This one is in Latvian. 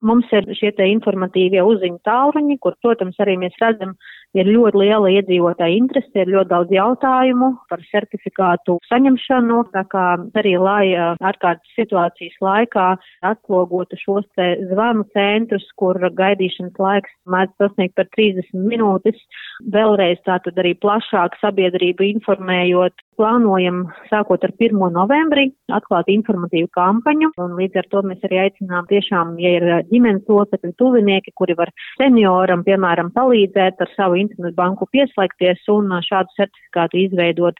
Mums ir šie te informatīvie uzziņu tālruņi, kur, protams, arī mēs redzam, ir ļoti liela iedzīvotāja interese, ir ļoti daudz jautājumu par certifikātu saņemšanu, tā kā arī, lai ārkārtas situācijas laikā atlogotu šos te zvanu centrus, kur gaidīšanas laiks mēdz sasniegt par 30 minūtes, vēlreiz tātad arī plašāk sabiedrību informējot. Plānojam, sākot ar 1. novembri, atklāt informatīvu kampaņu, un līdz ar to mēs arī aicinām tiešām, ja ir ģimenes locekļi, tuvinieki, kuri var senioram, piemēram, palīdzēt ar savu internetbanku pieslēgties un šādu certifikātu izveidot.